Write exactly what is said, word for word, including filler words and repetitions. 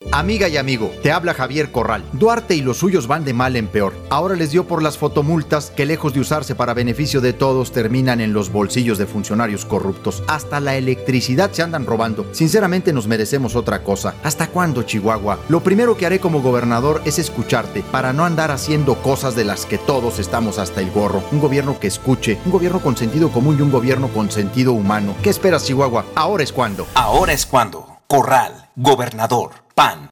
Amiga y amigo, te habla Javier Corral. Duarte y los suyos van de mal en peor. Ahora les dio por las fotomultas que, lejos de usarse para beneficio de todos, terminan en los bolsillos de funcionarios corruptos. Hasta la electricidad se andan robando. Sinceramente nos merecemos otra cosa. ¿Hasta cuándo, Chihuahua? Lo primero que haré como gobernador es escucharte, para no andar haciendo cosas de las que todos estamos hasta el gorro. Un gobierno que escuche, un gobierno con sentido común y un gobierno con sentido humano. ¿Qué esperas, Chihuahua? Ahora es cuando. Ahora es cuando. Corral, gobernador, P A N.